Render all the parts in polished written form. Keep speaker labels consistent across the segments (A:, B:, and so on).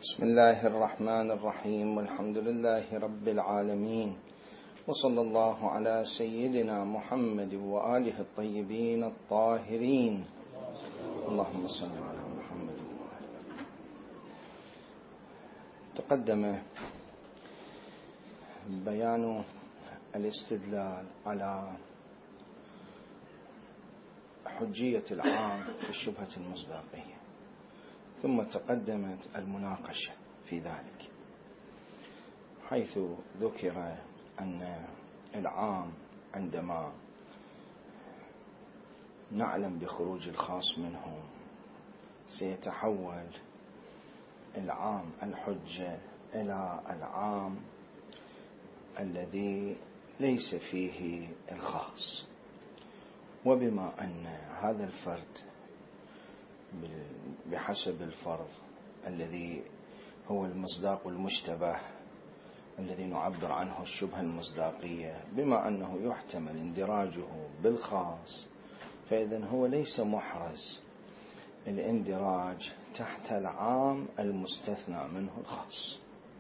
A: بسم الله الرحمن الرحيم، والحمد لله رب العالمين، وصلى الله على سيدنا محمد وآله الطيبين الطاهرين. اللهم صل على محمد وآله. تقدم بيان الاستدلال على حجية العام في الشبهة المصداقية، ثم تقدمت المناقشة في ذلك، حيث ذكر أن العام عندما نعلم بخروج الخاص منه سيتحول العام الحجة إلى العام الذي ليس فيه الخاص، وبما أن هذا الفرد بحسب الفرض الذي هو المصداق المشتبه الذي نعبر عنه الشبهة المصداقية، بما أنه يحتمل اندراجه بالخاص، فإذن هو ليس محرز الاندراج تحت العام المستثنى منه الخاص.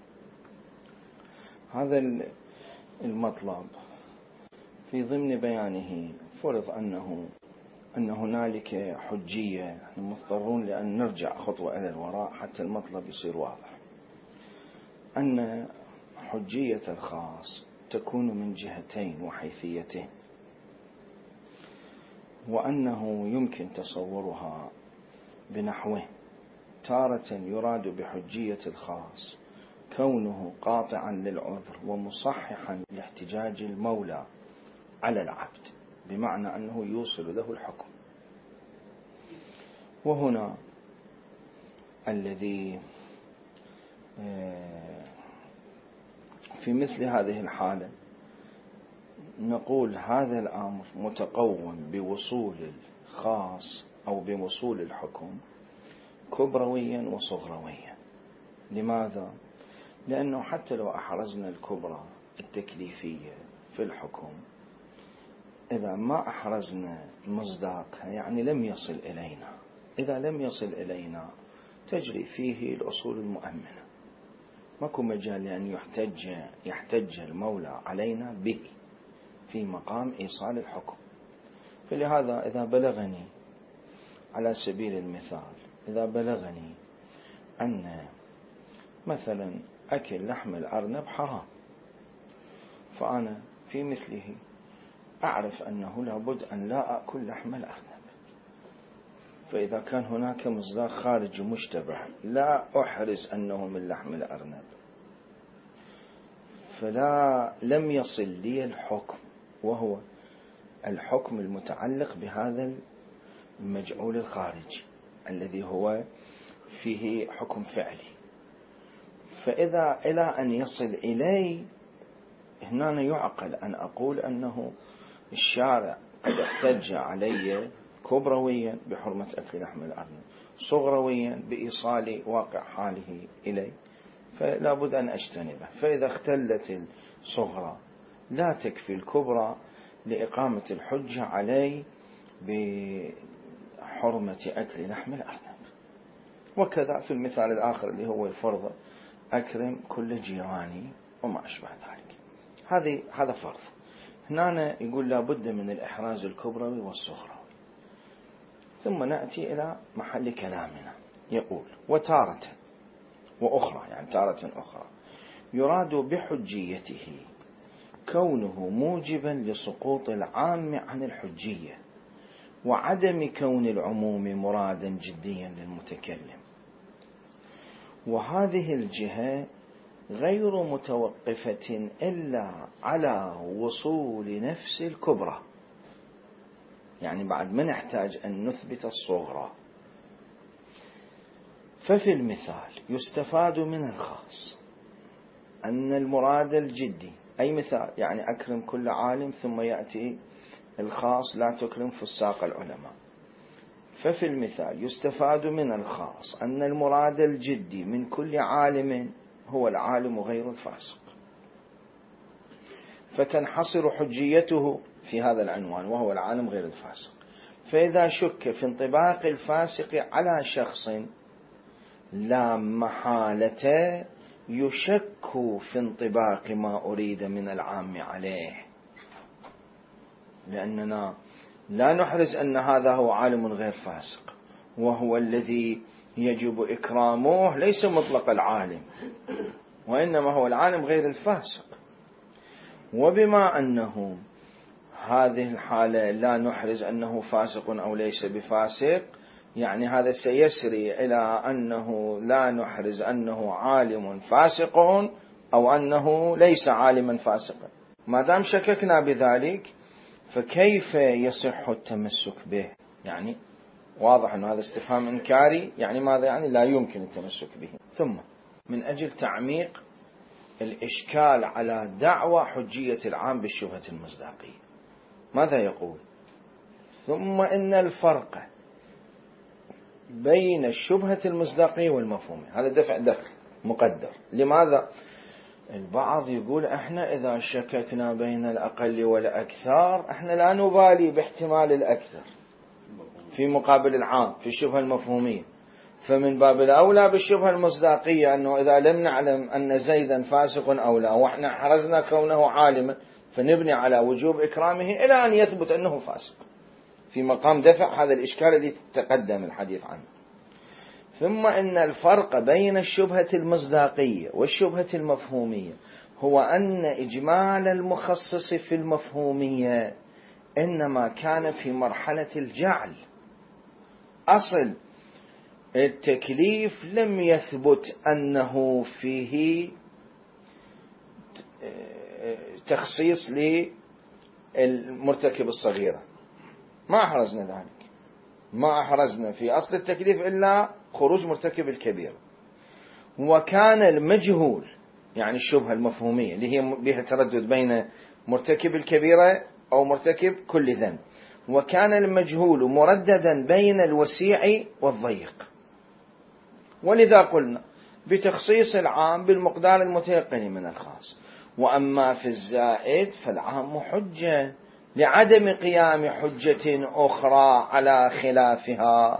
A: هذا المطلب في ضمن بيانه فرض أن هنالك حجية. نحن مضطرون لأن نرجع خطوة إلى الوراء حتى المطلب يصير واضح. أن حجية الخاص تكون من جهتين وحيثيتين، وأنه يمكن تصورها بنحوين: تارة يراد بحجية الخاص كونه قاطعا للعذر ومصححا لاحتجاج المولى على العبد، بمعنى أنه يوصل له الحكم. وهنا الذي في مثل هذه الحالة نقول هذا الأمر متقوم بوصول الخاص أو بوصول الحكم كبرويا وصغرويا. لماذا؟ لأنه حتى لو أحرزنا الكبرى التكليفية في الحكم، إذا ما أحرزنا مصداقها يعني لم يصل إلينا. إذا لم يصل إلينا تجري فيه الأصول المؤمنة، ماكو مجال لأن يحتج المولى علينا به في مقام إيصال الحكم. فلهذا إذا بلغني على سبيل المثال، إذا بلغني أن مثلا أكل لحم الأرنب حرام، فأنا في مثله أعرف أنه لابد أن لا أكل لحم الأرنب. فإذا كان هناك مصداق خارجي مشتبه لا أحرز أنه من لحم الأرنب، لم يصل لي الحكم، وهو الحكم المتعلق بهذا المجعول الخارجي الذي هو فيه حكم فعلي. فإذا إلى أن يصل إلي هنا يعقل أن أقول أنه الشارع قد احتج علي كبرويا بحرمة أكل لحم الأرنب، صغرويا بإيصال واقع حاله إلي، فلا بد أن أجتنبه. فإذا اختلت الصغرى لا تكفي الكبرى لإقامة الحجة علي بحرمة أكل لحم الأرنب. وكذا في المثال الآخر اللي هو الفرض: أكرم كل جيراني وما أشبه ذلك. هذا فرض. هنا يقول لا بد من الإحراز الكبروي والصغروي. ثم نأتي إلى محل كلامنا، يقول: وتارة وأخرى، يعني تارة أخرى يراد بحجيته كونه موجبا لسقوط العام عن الحجية وعدم كون العموم مرادا جديا للمتكلم. وهذه الجهة غير متوقفة إلا على وصول نفس الكبرى، يعني بعد ما نحتاج أن نثبت الصغرى. ففي المثال يستفاد من الخاص أن المراد الجدي، أي مثال يعني أكرم كل عالم، ثم يأتي الخاص لا تكرم فساق العلماء. ففي المثال يستفاد من الخاص أن المراد الجدي من كل عالم هو العالم غير الفاسق، فتنحصر حجيته في هذا العنوان وهو العالم غير الفاسق. فإذا شك في انطباق الفاسق على شخص لا محالة يشك في انطباق ما أريد من العام عليه، لأننا لا نحرز أن هذا هو عالم غير فاسق، وهو الذي يجب إكرامه ليس مطلق العالم، وإنما هو العالم غير الفاسق. وبما أنه هذه الحالة لا نحرز أنه فاسق أو ليس بفاسق، يعني هذا سيسري إلى أنه لا نحرز أنه عالم فاسق أو أنه ليس عالما فاسقا. ما دام شككنا بذلك فكيف يصح التمسك به؟ يعني واضح أن هذا استفهام إنكاري، يعني ماذا يعني؟ لا يمكن التمسك به. ثم من أجل تعميق الإشكال على دعوى حجية العام بالشبهة المصداقية ماذا يقول؟ ثم إن الفرق بين الشبهة المصداقية والمفهومية، هذا دفع مقدر. لماذا؟ البعض يقول احنا إذا شككنا بين الأقل والأكثر احنا لا نبالي باحتمال الأكثر في مقابل العام في الشبهة المفهومية، فمن باب الأولى بالشبهة المصداقية أنه إذا لم نعلم أن زيدا فاسق أو لا وإحنا حرزنا كونه عالما فنبني على وجوب إكرامه إلى أن يثبت أنه فاسق، في مقام دفع هذا الإشكال الذي تقدم الحديث عنه. ثم إن الفرق بين الشبهة المصداقية والشبهة المفهومية هو أن إجمال المخصص في المفهومية إنما كان في مرحلة الجعل، أصل التكليف لم يثبت أنه فيه تخصيص للمرتكب الصغيرة، ما أحرزنا ذلك، ما أحرزنا في أصل التكليف إلا خروج مرتكب الكبيرة. وكان المجهول يعني الشبهة المفهومية اللي هي بها تردد بين مرتكب الكبيرة أو مرتكب كل ذنب، وكان المجهول مرددا بين الوسيع والضيق، ولذا قلنا بتخصيص العام بالمقدار المتيقن من الخاص. وأما في الزائد فالعام حجة لعدم قيام حجة أخرى على خلافها،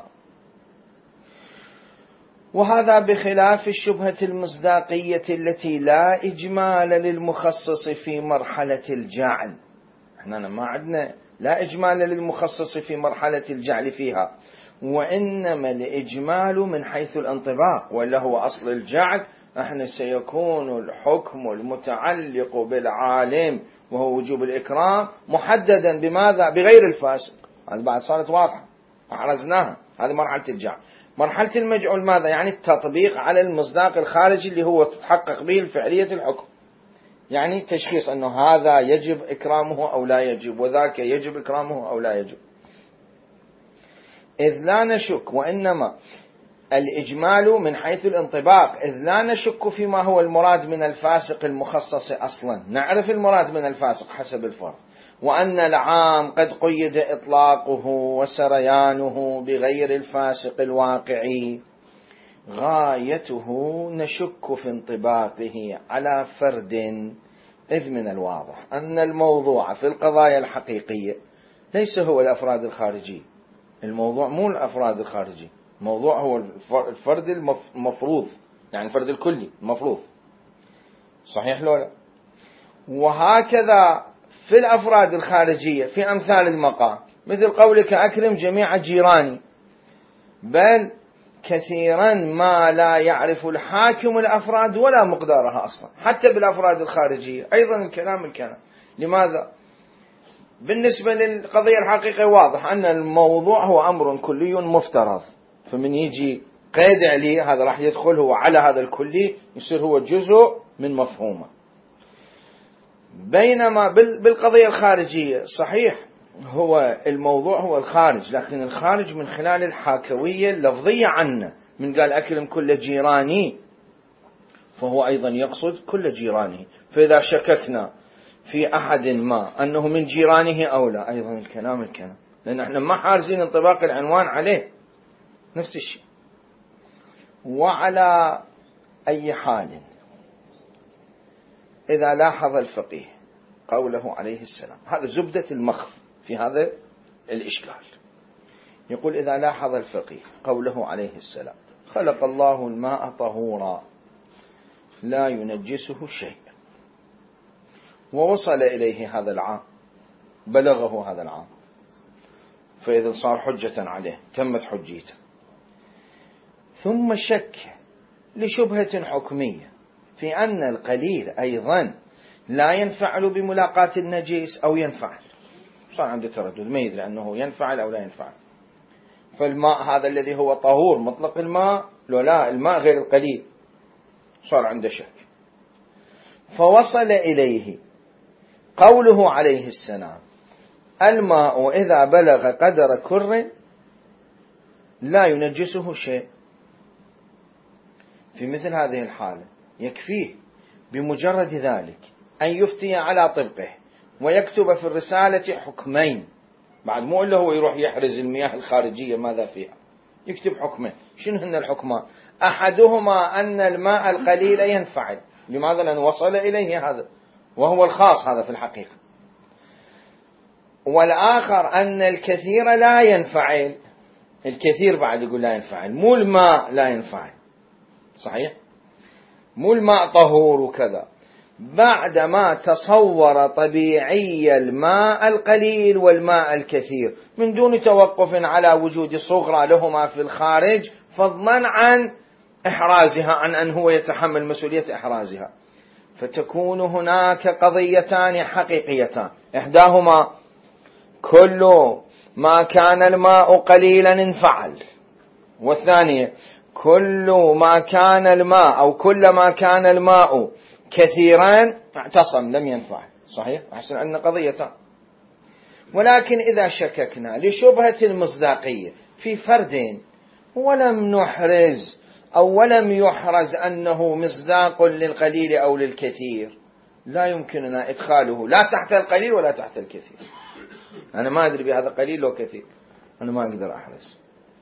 A: وهذا بخلاف الشبهة المصداقية التي لا إجمال للمخصص في مرحلة الجعل. احنا ما عندنا لا إجمال للمخصص في مرحلة الجعل فيها، وإنما الإجمال من حيث الانطباق، ولا هو أصل الجعل احنا سيكون الحكم المتعلق بالعالم وهو وجوب الإكرام محددا بماذا؟ بغير الفاسق. هذا بعد صارت واضحة أحرزناها، هذه مرحلة الجعل. مرحلة المجعول ماذا؟ يعني التطبيق على المصداق الخارجي اللي هو تتحقق به الفعلية الحكم، يعني تشخيص أنه هذا يجب إكرامه أو لا يجب، وذاك يجب إكرامه أو لا يجب. إذ لا نشك، وإنما الإجمال من حيث الانطباق، إذ لا نشك فيما هو المراد من الفاسق المخصص أصلا، نعرف المراد من الفاسق حسب الفرق، وأن العام قد قيد إطلاقه وسريانه بغير الفاسق الواقعي، غايته نشك في انطباقه على فرد، إذ من الواضح أن الموضوع في القضايا الحقيقية ليس هو الأفراد الخارجي، الموضوع مو الأفراد الخارجي، الموضوع هو الفرد المفروض، يعني الفرد الكلي المفروض، صحيح لولا؟ وهكذا في الأفراد الخارجية في أمثال المقام، مثل قولك أكرم جميع جيراني، بل كثيرا ما لا يعرف الحاكم الأفراد ولا مقدارها أصلا، حتى بالأفراد الخارجية أيضا الكلام. لماذا؟ بالنسبة للقضية الحقيقية واضح أن الموضوع هو أمر كلي مفترض، فمن يجي قيد عليه هذا راح يدخل هو على هذا الكلي، يصير هو جزء من مفهومه. بينما بالقضية الخارجية صحيح هو الموضوع هو الخارج، لكن الخارج من خلال الحاكوية اللفظية عنه، من قال أكرم كل جيراني فهو أيضا يقصد كل جيرانه، فإذا شككنا في أحد ما أنه من جيرانه أو لا أيضا الكلام، لأن احنا ما حارزين انطباق العنوان عليه، نفس الشيء. وعلى أي حال إذا لاحظ الفقيه قوله عليه السلام، هذا زبدة المخ في هذا الإشكال، يقول إذا لاحظ الفقيه قوله عليه السلام خلق الله الماء طهورا لا ينجسه شيء، ووصل إليه هذا العام، بلغه هذا العام، فإذا صار حجة عليه، تمت حجيته. ثم شك لشبهة حكمية في أن القليل أيضا لا ينفعل بملاقاة النجيس أو ينفعل، صار عنده تردد، ما يدري أنه ينفعل أو لا ينفعل. فالماء هذا الذي هو طهور مطلق الماء، لو لا الماء غير القليل، صار عنده شك. فوصل إليه قوله عليه السلام: الماء إذا بلغ قدر كر لا ينجسه شيء. في مثل هذه الحالة يكفيه بمجرد ذلك أن يفتي على طبقه ويكتب في الرسالة حكمين، بعد مو إلا هو يروح يحرز المياه الخارجية ماذا فيها، يكتب حكمين. شنو هن الحكمان؟ أحدهما أن الماء القليل ينفعل، لماذا؟ لأنه وصل إليه هذا، وهو الخاص هذا في الحقيقة. والآخر أن الكثير لا ينفعل، الكثير بعد يقول لا ينفعل، مو الماء لا ينفعل، صحيح؟ مو الماء طهور وكذا، بعدما تصور طبيعي الماء القليل والماء الكثير من دون توقف على وجود صغرى لهما في الخارج، فضلا عن إحرازها، عن أن هو يتحمل مسؤولية إحرازها. فتكون هناك قضيتان حقيقيتان، إحداهما كل ما كان الماء قليلا انفعل، والثانية كل ما كان الماء أو كل ما كان الماء كثيرا اعتصم لم ينفعل. صحيح؟ أحسن أن قضيتان. ولكن إذا شككنا لشبهة المصداقية في فرد ولم نحرز أو ولم يحرز أنه مصداق للقليل أو للكثير، لا يمكننا إدخاله لا تحت القليل ولا تحت الكثير. أنا ما أدري بهذا قليل أو كثير، أنا ما أقدر أحرز،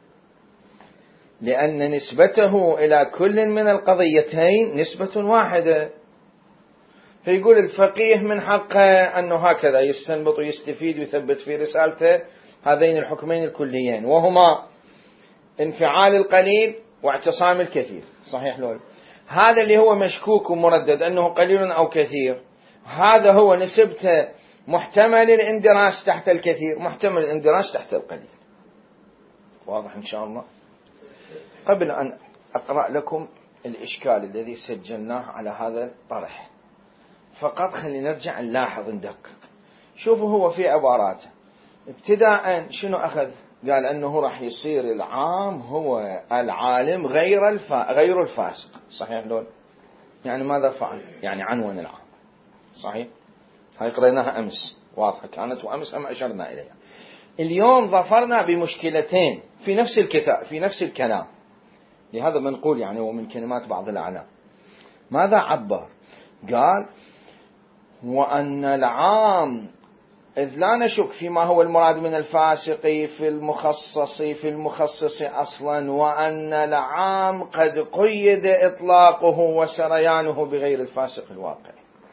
A: لأن نسبته إلى كل من القضيتين نسبة واحدة. فيقول الفقيه من حقه أنه هكذا يستنبط ويستفيد ويثبت في رسالته هذين الحكمين الكليين، وهما انفعال القليل واعتصام الكثير. صحيح لول؟ هذا اللي هو مشكوك ومردد أنه قليل أو كثير، هذا هو نسبته محتمل الاندراج تحت الكثير، محتمل الاندراج تحت القليل. واضح إن شاء الله؟ قبل أن أقرأ لكم الإشكال الذي سجلناه على هذا الطرح، فقط خلينا نرجع نلاحظ ندقق. شوفوا هو في عباراته ابتداء شنو أخذ؟ قال أنه راح يصير العام هو العالم غير الفاسق. صحيح لول؟ يعني ماذا فعل؟ يعني عنون العام. صحيح؟ هاي قريناها أمس، واضحة كانت، وأمس هم أشرنا إليها. اليوم ظفرنا بمشكلتين في نفس الكتاب في نفس الكلام، لهذا بنقول يعني هو من كلمات بعض الأعلام. ماذا عبر؟ قال: وأن العام إذ لا نشك فيما هو المراد من الفاسق في المخصص أصلا، وأن العام قد قيد إطلاقه وسريانه بغير الفاسق الواقع.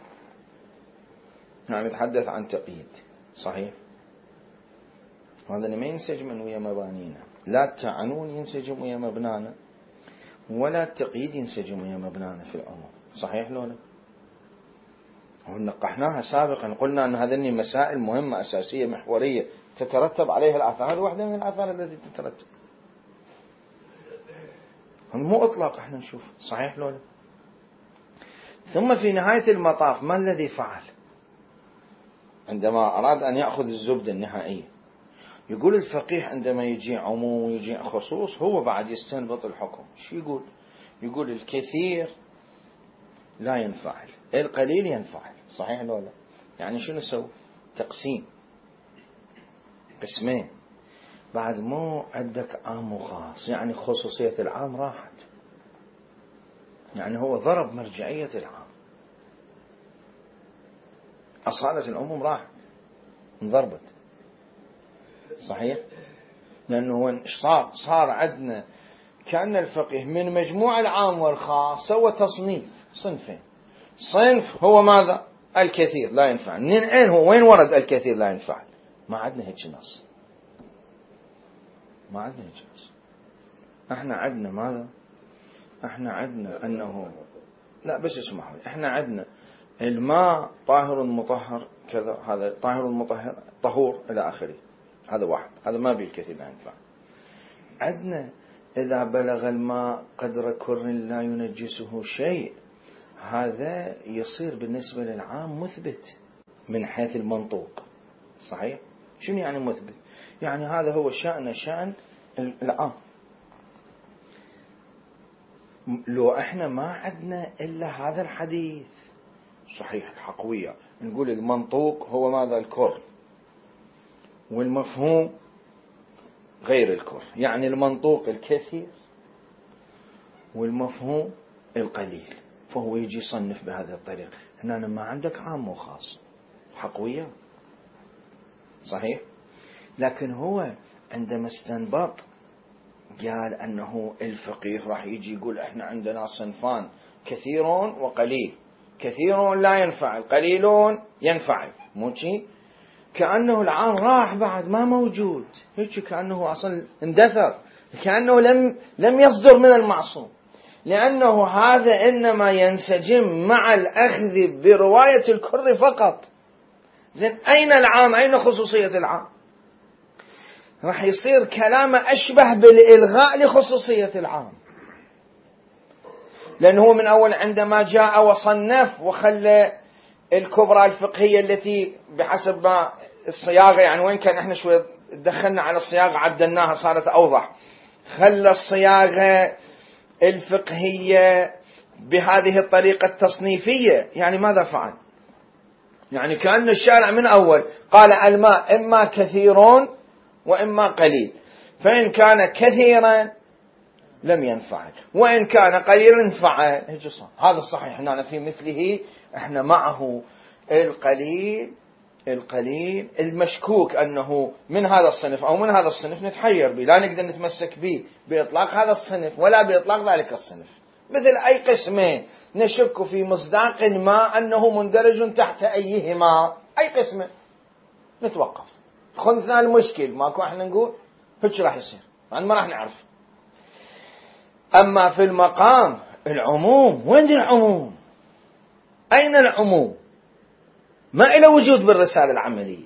A: نحن نتحدث عن تقييد. صحيح؟ هذا ما ينسجم ويا مبانينا، لا التعنون ينسجم ويا مبنانا، ولا التقييد ينسجم ويا مبنانا في الأمور. صحيح لولا؟ ونقحناها سابقا، قلنا أن هذه مسائل مهمة أساسية محورية تترتب عليها الآثار، واحدة من الآثار التي تترتب مو إطلاق احنا نشوف. صحيح لولا؟ ثم في نهاية المطاف ما الذي فعل عندما أراد أن يأخذ الزبدة النهائية؟ يقول الفقيه عندما يجي عموم ويجي خصوص هو بعد يستنبط الحكم. شو يقول؟ يقول الكثير لا ينفعل، القليل ينفعل. صحيح ولا لا؟ يعني شو نسوي؟ تقسيم، قسمين. بعد مو عندك عام وخاص، يعني خصوصية العام راحت، يعني هو ضرب مرجعية العام، أصالة العموم راحت، انضربت. صحيح؟ لأنه صار عندنا كأن الفقيه من مجموع العام والخاص سوى تصنيف صنفين. صنف هو ماذا؟ الكثير لا ينفع. من أين هو؟ وين ورد الكثير لا ينفع؟ ما عندنا هيك نص، ما عندنا هيك نص. احنا عندنا ماذا؟ احنا عندنا أنه لا بس اسمحوا لي، احنا عندنا الماء طاهر مطهر كذا، هذا طاهر مطهر طهور إلى آخره، هذا واحد، هذا ما بالكثير لا ينفع. عندنا إذا بلغ الماء قدر كر لا ينجسه شيء، هذا يصير بالنسبة للعام مثبت من حيث المنطوق. صحيح؟ شنو يعني مثبت؟ يعني هذا هو شأن العام. لو احنا ما عندنا إلا هذا الحديث صحيح الحقوية، نقول المنطوق هو ماذا؟ الكر، والمفهوم غير الكر، يعني المنطوق الكثير والمفهوم القليل، فهو يجي يصنف بهذه الطريقة. هنا ما عندك عام وخاص، حقوية صحيح. لكن هو عندما استنبط قال أنه الفقيه راح يجي يقول احنا عندنا صنفان، كثير وقليل، كثير لا ينفع، قليل ينفع، مو شيء كأنه العام راح بعد ما موجود، هيك كأنه أصلا اندثر، كأنه لم يصدر من المعصوم، لأنه هذا إنما ينسجم مع الأخذ برواية الكر فقط. زين أين العام؟ أين خصوصية العام؟ راح يصير كلامه أشبه بالإلغاء لخصوصية العام، لأنه من أول عندما جاء وصنف وخلى الكبرى الفقهية التي بحسب ما الصياغة، يعني وين كان احنا شوية دخلنا على الصياغة عدلناها صارت أوضح، خلى الصياغة الفقهية بهذه الطريقة التصنيفية. يعني ماذا فعل؟ يعني كأن الشارع من أول قال الماء إما كثير وإما قليل، فإن كان كثيرا لم ينفع، وإن كان قليلا نفع. هذا الصحيح. هنا في مثله احنا معه القليل المشكوك أنه من هذا الصنف أو من هذا الصنف نتحير به، لا نقدر نتمسك به بإطلاق هذا الصنف ولا بإطلاق ذلك الصنف. مثل أي قسمين نشك في مصداق ما أنه مندرج تحت أيهما، أي قسمين نتوقف، خنثنا المشكل ماكو، احنا نقول هيك راح يصير، يعني ما راح نعرف. أما في المقام العموم، وين العموم؟ أين العموم؟ ما إلى وجود بالرسالة العملية،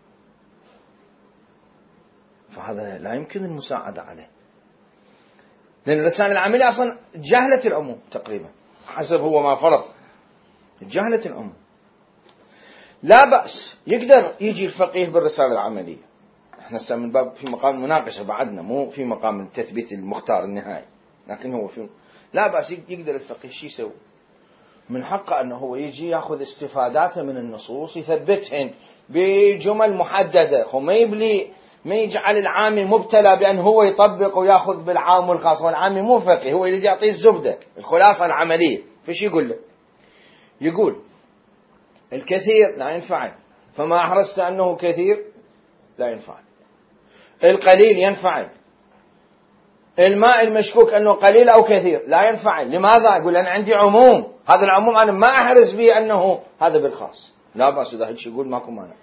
A: فهذا لا يمكن المساعدة عليه، لأن الرسالة العملية أصلا جهلت العموم تقريبا حسب هو ما فرض، جهلت العموم. لا بأس يقدر يجي الفقيه بالرسالة العملية، احنا من باب في مقام المناقشة بعدنا، مو في مقام التثبيت المختار النهائي، لكن هو في لا بأس يقدر الفقيه شي يسوي، من حقه أنه هو يجي يأخذ استفاداته من النصوص يثبتهن بجمل محددة، هو ما يجعل العامي مبتلى بأن هو يطبق ويأخذ بالعام والخاص، والعامي مو فقيه، هو يجي يعطيه الزبدة الخلاصة العملية. فش يقول له؟ يقول الكثير لا ينفع، فما أحرزت أنه كثير لا ينفع، القليل ينفع، الماء المشكوك أنه قليل أو كثير لا ينفع. لماذا؟ يقول أنا عندي عموم، هذا العموم أنا ما أحرز به أنه هذا بالخاص، لا بأس إذا هيك يقول ماكو مانع.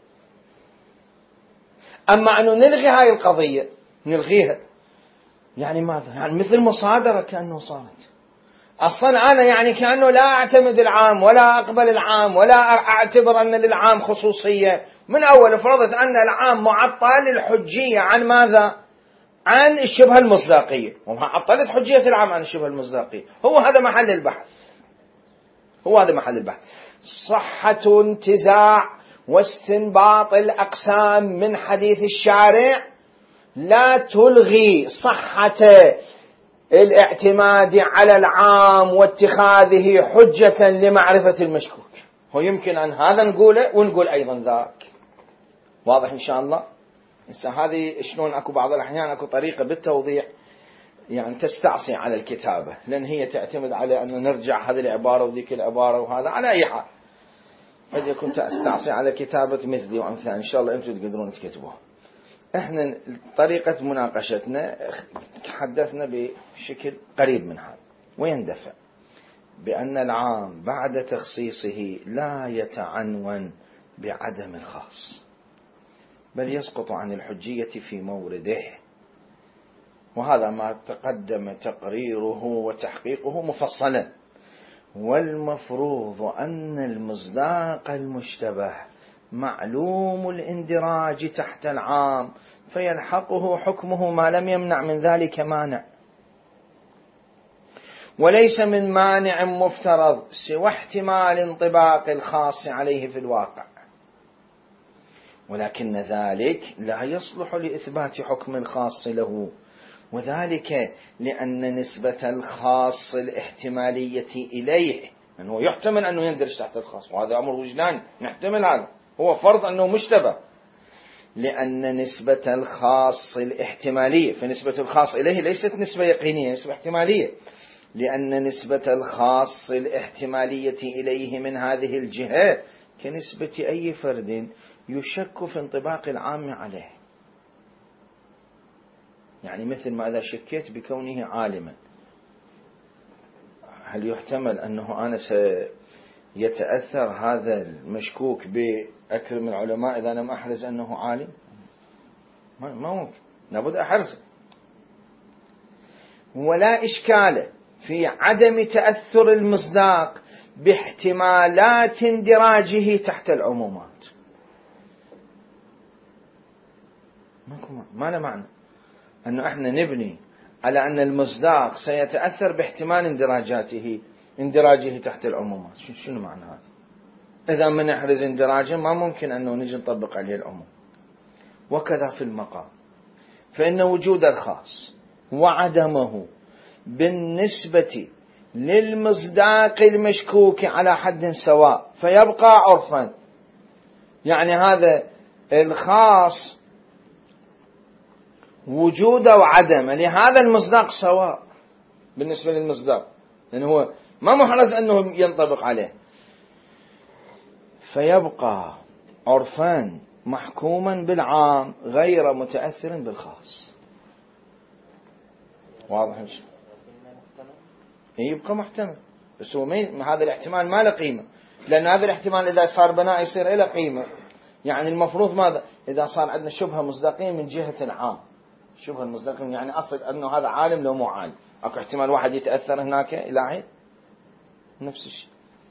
A: أما أنه نلغي هاي القضية نلغيها، يعني ماذا؟ يعني مثل مصادرة كأنه صارت أصلا، أنا يعني كأنه لا أعتمد العام ولا أقبل العام ولا أعتبر أن للعام خصوصية. من أول فرضت أن العام معطل الحجية عن ماذا؟ عن الشبهة المصداقية، وما عطلت حجية العام عن الشبهة المصداقية. هو هذا محل البحث، هو هذا محل البحث. صحة انتزاع واستنباط الأقسام من حديث الشارع لا تلغي صحة الاعتماد على العام واتخاذه حجة لمعرفة المشكوك. هو يمكن أن هذا نقوله ونقول أيضا ذاك. واضح إن شاء الله؟ هذه شلون أكو بعض الأحيان أكو طريقة بالتوضيح يعني تستعصي على الكتابة، لأن هي تعتمد على أن نرجع هذه العبارة وذيك العبارة وهذا على أي حال. إذا كنت أستعصي على كتابة مثلي وأمثال إن شاء الله أنتم تقدرون تكتبوها. إحنا طريقة مناقشتنا تحدثنا بشكل قريب من هذا، ويندفع بأن العام بعد تخصيصه لا يتعنون بعدم الخاص، بل يسقط عن الحجية في مورده. وهذا ما تقدم تقريره وتحقيقه مفصلا. والمفروض أن المصداق المشتبه معلوم الاندراج تحت العام، فيلحقه حكمه ما لم يمنع من ذلك مانع، وليس من مانع مفترض سوى احتمال انطباق الخاص عليه في الواقع، ولكن ذلك لا يصلح لإثبات حكم الخاص له، وذلك لأن نسبة الخاص الاحتمالية إليه، أنه يحتمل أنه يندرج تحت الخاص، وهذا أمر وجداني نحتمل، هذا هو فرض أنه مشتبه، لأن نسبة الخاص الاحتمالية، فنسبة الخاص إليه ليست نسبة يقينية، نسبة احتمالية، لأن نسبة الخاص الاحتمالية إليه من هذه الجهة كنسبة أي فرد يشك في انطباق العام عليه. يعني مثل ما إذا شكيت بكونه عالما، هل يحتمل أنه أنا سيتأثر هذا المشكوك بأكرم العلماء إذا لم أحرز أنه عالم؟ ما ممكن، لابد أحرزه. ولا إشكال في عدم تأثر المصداق باحتمالات اندراجه تحت العمومات. ما له معنى أنه احنا نبني على أن المصداق سيتأثر باحتمال اندراجه تحت العمومات. شنو معنى هذا؟ إذا من نحرز اندراجه ما ممكن أنه نجي نطبق عليه العموم. وكذا في المقام، فإن وجود الخاص وعدمه بالنسبة للمصداق المشكوك على حد سواء، فيبقى عرفا. يعني هذا الخاص وجوده وعدمه لهذا المصداق سواء بالنسبة للمصداق، لأنه هو ما محرز أنه ينطبق عليه، فيبقى عرفان محكوما بالعام غير متأثر بالخاص. واضح الشيء؟ يبقى محتمل، بس هو هذا الاحتمال ما له قيمة، لأن هذا الاحتمال إذا صار بناء يصير له قيمة. يعني المفروض ماذا؟ إذا صار عندنا شبهة مصداقية من جهة العام، شبهة المصداقية يعني أصل أنه هذا عالم لو مو عالم، أكو احتمال واحد يتأثر هناك إلى عين، نفس الشيء.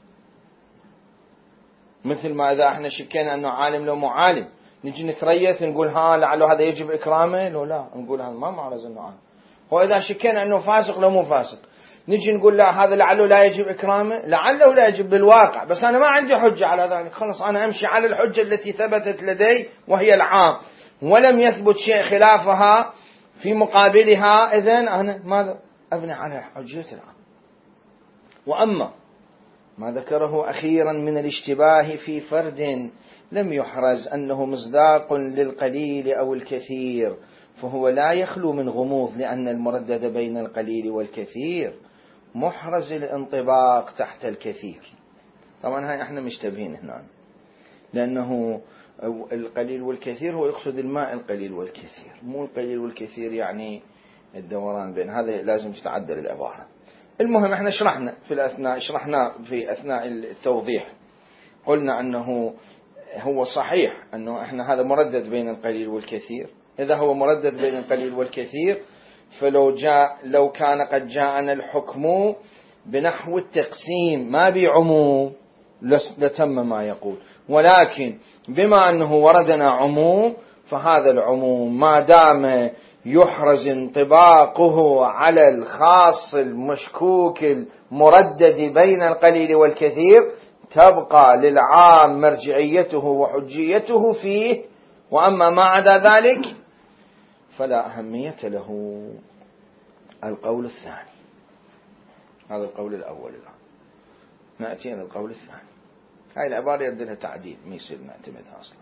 A: مثل ما إذا احنا شكينا أنه عالم لو مو عالم، نجي نتريث نقول لعله هذا يجب إكرامه، لو لا نقول هذا ما معرز أنه عالم. وإذا شكينا أنه فاسق لو مو فاسق، نجي نقول لا هذا لعله لا يجب إكرامه، لعله لا يجب بالواقع، بس أنا ما عندي حجة على ذلك، خلص أنا أمشي على الحجة التي ثبتت لدي وهي العام، ولم يثبت شيء خلافها في مقابلها، إذن أنا ماذا أبني على حجية العام. وأما ما ذكره أخيرا من الاشتباه في فرد لم يحرز أنه مصداق للقليل أو الكثير، فهو لا يخلو من غموض، لأن المردد بين القليل والكثير محرز الانطباق تحت الكثير. طبعا هاي احنا مشتبهين هنا، لأنه القليل والكثير هو يقصد الماء القليل والكثير، مو القليل والكثير يعني الدوران بين، هذا لازم تتعدل العبارة. المهم احنا شرحنا في أثناء التوضيح، قلنا أنه هو صحيح أنه احنا هذا مردد بين القليل والكثير. إذا هو مردد بين القليل والكثير، لو كان قد جاءنا الحكم بنحو التقسيم ما بعموم لتم ما يقول، ولكن بما أنه وردنا عموم، فهذا العموم ما دام يحرز انطباقه على الخاص المشكوك المردد بين القليل والكثير، تبقى للعام مرجعيته وحجيته فيه، وأما ما عدا ذلك فلا أهمية له. القول الثاني، هذا القول الأول، الآن نأتي إلى القول الثاني. هاي العبارة يبدو لها تعديل، ما يصير نعتمدها أصلا.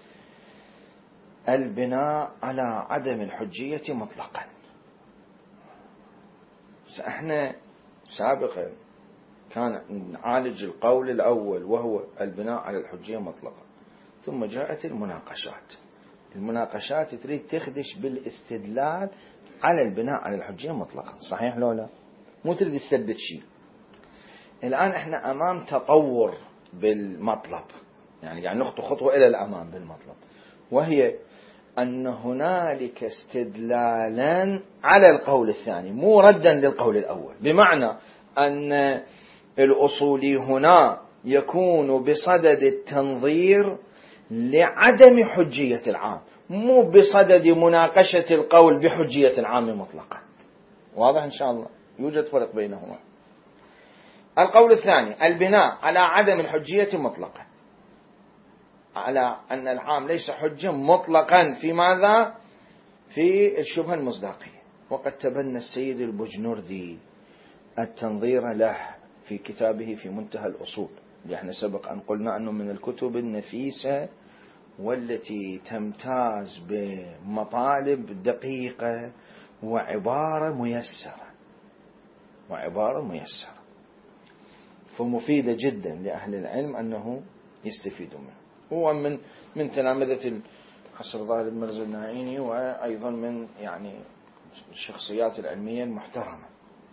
A: البناء على عدم الحجية مطلقا. احنا سابقا كان نعالج القول الأول وهو البناء على الحجية مطلقا، ثم جاءت المناقشات تريد تخدش بالاستدلال على البناء على الحجية مطلقا، صحيح لو لا؟ مو تريد تثبت شيء. الآن احنا أمام تطور بالمطلب، يعني نخطو خطوة إلى الأمام بالمطلب، وهي أن هنالك استدلالا على القول الثاني مو ردا للقول الأول، بمعنى أن الأصولي هنا يكون بصدد التنظير لعدم حجية العام، مو بصدد مناقشة القول بحجية العام مطلقا. واضح إن شاء الله؟ يوجد فرق بينهما. القول الثاني البناء على عدم الحجية مطلقا، على أن العام ليس حجة مطلقا في ماذا؟ في الشبهة المصداقية. وقد تبنى السيد البجنوردي التنظير له في كتابه في منتهى الأصول، لأن سبق أن قلنا أنه من الكتب النفيسة والتي تمتاز بمطالب دقيقة وعبارة ميسرة فمفيدة جدا لأهل العلم أنه يستفيدوا منه. هو من تلامذة حسن ظاهر المرزا النعيني، وأيضا من يعني الشخصيات العلمية المحترمة.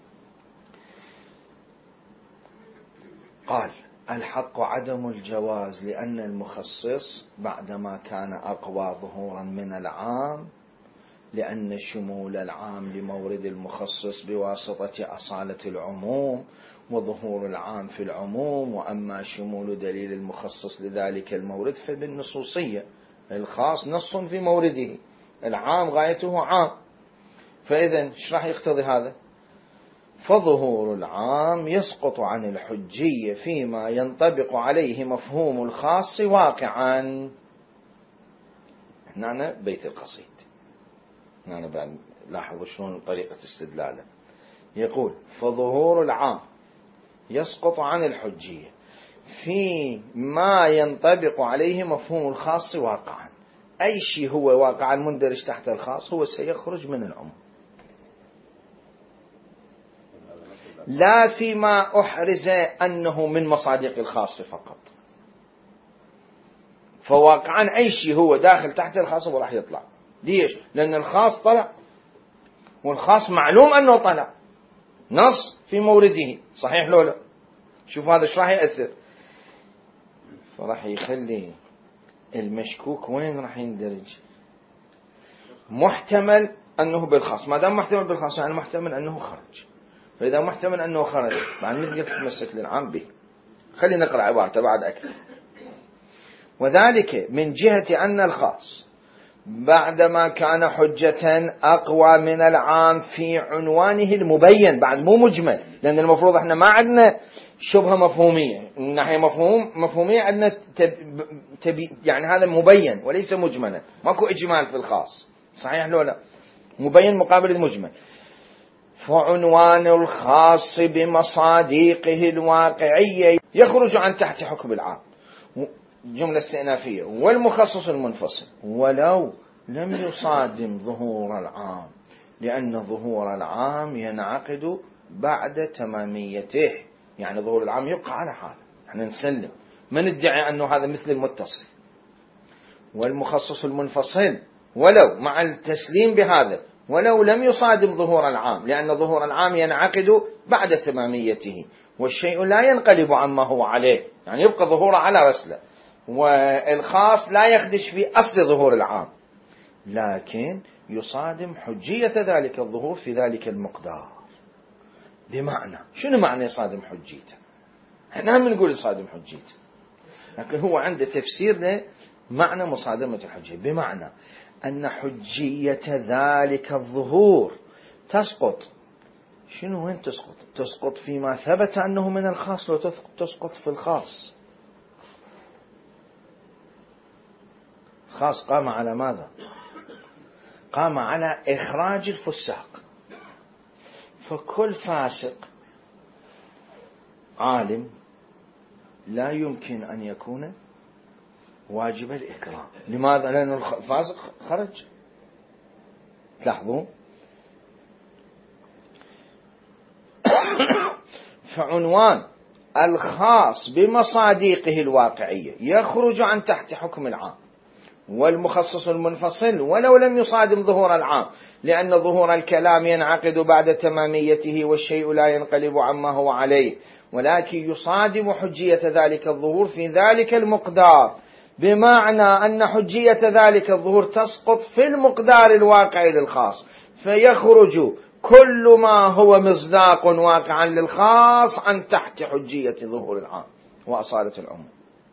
A: قال: الحق عدم الجواز، لأن المخصص بعدما كان أقوى ظهورا من العام، لأن شمول العام لمورد المخصص بواسطة أصالة العموم وظهور العام في العموم، وأما شمول دليل المخصص لذلك المورد فبالنصوصية، الخاص نص في مورده، العام غايته عام. فإذا ايش راح يقتضي هذا؟ فظهور العام يسقط عن الحجية فيما ينطبق عليه مفهوم الخاص واقعا. هنا بيت القصيد، هنا بعد لاحظوا شلون طريقة استدلاله. يقول: فظهور العام يسقط عن الحجية فيما ينطبق عليه مفهوم الخاص واقعا. أي شيء هو واقعا مندرج تحت الخاص هو سيخرج من العموم، لا فيما أحرز أنه من مصادق الخاص فقط. فواقعا أي شيء هو داخل تحت الخاص هو راح يطلع. ليش؟ لأن الخاص طلع، والخاص معلوم أنه طلع، نص في مورده، صحيح لولا؟ شوف هذا ايش راح يأثر، فراح يخلي المشكوك وين راح يندرج؟ محتمل أنه بالخاص، ما دام محتمل بالخاص يعني محتمل أنه خرج. فإذا محتمل أنه خرج بعد مثل تتمسك للعام به. خلينا نقرأ عبارته بعد أكثر. وذلك من جهة أن الخاص بعدما كان حجة أقوى من العام في عنوانه المبين، بعد مو مجمل، لأن المفروض احنا ما عندنا شبهة مفهومية، من ناحية مفهومية عندنا يعني هذا مبين وليس مجملا، ماكو إجمال في الخاص، صحيح لولا؟ مبين مقابل المجمل. فعنوان الخاص بمصادقه الواقعية يخرج عن تحت حكم العام، جملة استئنافية، والمخصص المنفصل ولو لم يصادم ظهور العام، لأن ظهور العام ينعقد بعد تماميته، يعني ظهور العام يبقى على حاله، احنا نسلم ما ندعي أنه هذا مثل المتصل. والمخصص المنفصل ولو مع التسليم بهذا ولو لم يصادم ظهور العام، لأن ظهور العام ينعقد بعد تماميته، والشيء لا ينقلب عما هو عليه، يعني يبقى ظهوره على رسله، والخاص لا يخدش في أصل ظهور العام، لكن يصادم حجية ذلك الظهور في ذلك المقدار. بمعنى شنو معنى يصادم حجيته؟ احنا هم نقول يصادم حجيته، لكن هو عنده تفسير لمعنى مصادمة الحجية، بمعنى أن حجية ذلك الظهور تسقط. شنو وين تسقط؟ تسقط فيما ثبت أنه من الخاص، لو تسقط في الخاص. خاص قام على ماذا؟ قام على إخراج الفساق، فكل فاسق عالم لا يمكن أن يكون واجب الإكرام. لماذا؟ لأن الفاسق خرج. تلاحظون؟ فعنوان الخاص بمصادقه الواقعية يخرج عن تحت حكم العام، والمخصص المنفصل ولو لم يصادم ظهور العام، لأن ظهور الكلام ينعقد بعد تماميته، والشيء لا ينقلب عما هو عليه، ولكن يصادم حجية ذلك الظهور في ذلك المقدار بمعنى أن حجية ذلك الظهور تسقط في المقدار الواقعي للخاص، فيخرج كل ما هو مصداق واقعا للخاص عن تحت حجية ظهور العام وأصالة العموم.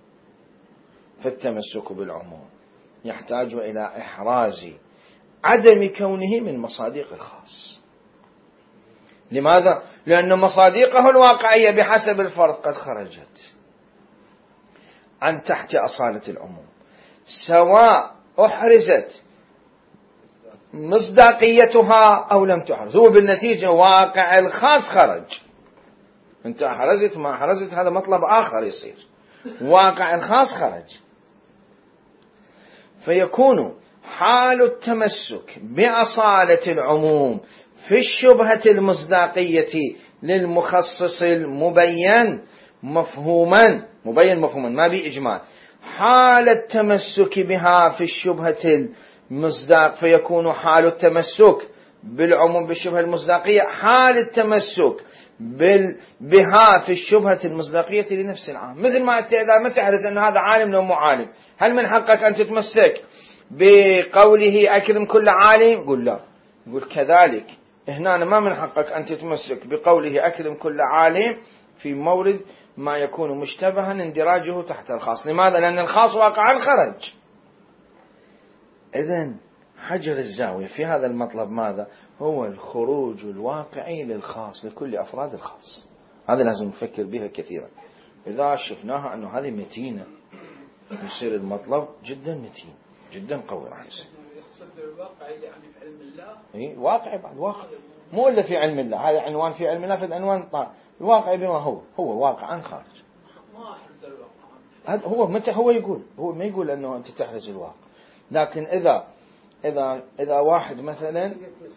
A: فالتمسك بالعموم يحتاج إلى إحراز عدم كونه من مصادق الخاص. لماذا؟ لأن مصادقه الواقعية بحسب الفرض قد خرجت عن تحت أصالة العموم، سواء أحرزت مصداقيتها أو لم تحرز. هو بالنتيجة واقع الخاص خرج، أنت أحرزت ما أحرزت هذا مطلب آخر يصير، واقع الخاص خرج. فيكون حال التمسك بأصالة العموم في الشبهة المصداقية للمخصص المبين مفهوما ما بإجمال، حال التمسك بها في الشبهة المصداق، فيكون حال التمسك بالعموم بالشبهة المصداقية حال التمسك بها في الشبهة المصداقية لنفس العام. مثل ما أنت إذا ما تحرز أن هذا عالم لو مو عالم، هل من حقك أن تتمسك بقوله أكرم كل عالم؟ قل لا. يقول كذلك هنا ما من حقك أن تتمسك بقوله أكرم كل عالم في مورد ما يكون مشتبها اندراجه تحت الخاص. لماذا؟ لأن الخاص واقعا خرج. إذن حجر الزاوية في هذا المطلب ماذا؟ هو الخروج الواقعي للخاص لكل أفراد الخاص. هذا لازم نفكر بها كثيرا. إذا شفناها أنه هذه متينة يصير المطلب جدا متين جدا قوي راح يصير.
B: يقصد الواقعي يعني في علم الله.
A: إيه واقعي بعد واقع، مو إلا في علم الله. هذا عنوان في علم الله، في عنوان الواقعي بما هو واقعا خارج.
B: ما أحرز الواقع.
A: هذا هو متى هو يقول، هو ما يقول أنه أنت تحرز الواقع. لكن إذا واحد مثلا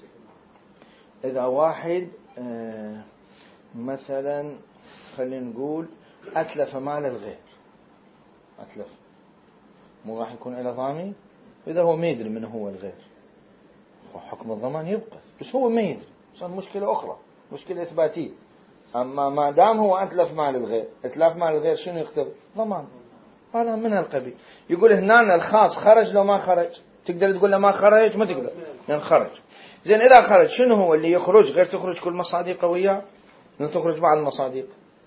A: مثلا خلينا نقول أتلف مال الغير، أتلف مو راح يكون إلى ضامن. إذا هو ما يدري من هو الغير حكم الضمان يبقى، بس هو ما يدري صار مشكلة أخرى، مشكلة إثباتية. أما ما دام هو أتلف مال الغير، إتلاف مال الغير شنو يقتضي؟ ضمان. هذا من هالقبيل. يقول هنا الخاص خرج لو ما خرج، تقدر تقول له ما خرج؟ ما تقدر، لأن خرج. زين إذا خرج شنو هو اللي يخرج غير تخرج كل مصادق وياه؟ لأن تخرج بعض المصادق.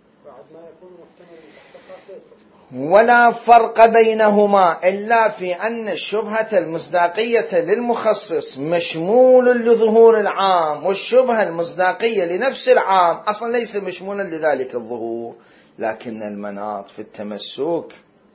A: ولا فرق بينهما إلا في أن الشبهة المصداقية للمخصص مشمول لظهور العام، والشبهة المصداقية لنفس العام أصلا ليس مشمولا لذلك الظهور. لكن المناط في التمسك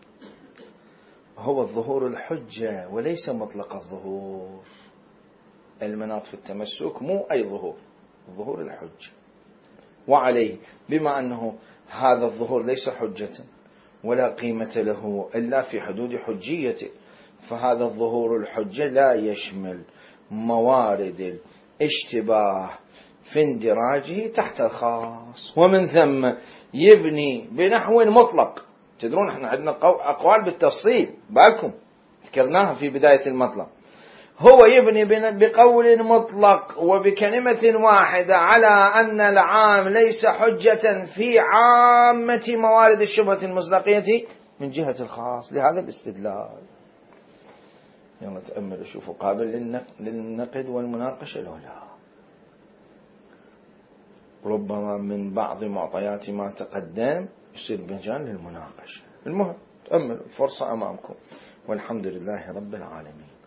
A: هو الظهور الحجة وليس مطلق الظهور. المناط في التمسك مو أي ظهور الحجة. وعليه بما أنه هذا الظهور ليس حجة ولا قيمة له إلا في حدود حجيته، فهذا الظهور الحجة لا يشمل موارد الاشتباه في اندراجه تحت الخاص، ومن ثم يبني بنحو مطلق. تدرون احنا عندنا أقوال بالتفصيل بالكم ذكرناها في بداية المطلب. هو يبني بقول مطلق وبكلمة واحدة على أن العام ليس حجة في عامة موارد الشبهة المصداقية من جهة الخاص. لهذا الاستدلال يلا تأملوا شوفوا قابل للنقد والمناقشة لو لا. ربما من بعض معطيات ما تقدم يصير مجال للمناقشة. المهم تأملوا الفرصة أمامكم، والحمد لله رب العالمين.